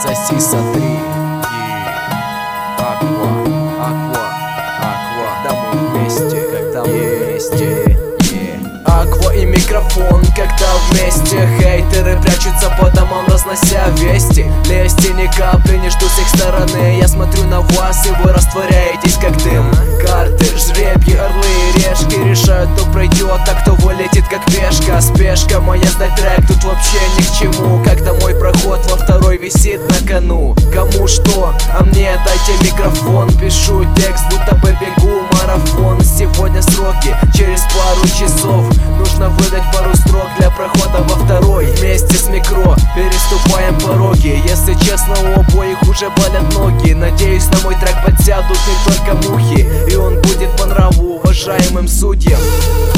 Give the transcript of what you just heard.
соси, сотри. Когда мы вместе, Аква и микрофон, когда вместе. Хейтеры прячутся по домам, разнося вести. Лести ни капли, не жду с их стороны. Я смотрю на вас, и вы растворяетесь как дым. Карты, жребьи, орлы и решки решают, кто пройдет, а кто вылетит как пешка. Спешка моя сдать трек тут вообще ни к чему, когда мой проход во второй висит на кону. Кому что, а мне дайте микрофон. Пишу текст, будто бы бегу марафон. Сегодня сроки, через пару часов нужно выдать пару строк для прохода во второй. Вместе с микро переступаем пороги. Если честно, у обоих уже болят ноги. Надеюсь, на мой трек подсядут не только мухи, и он будет по нраву уважаемым судьям.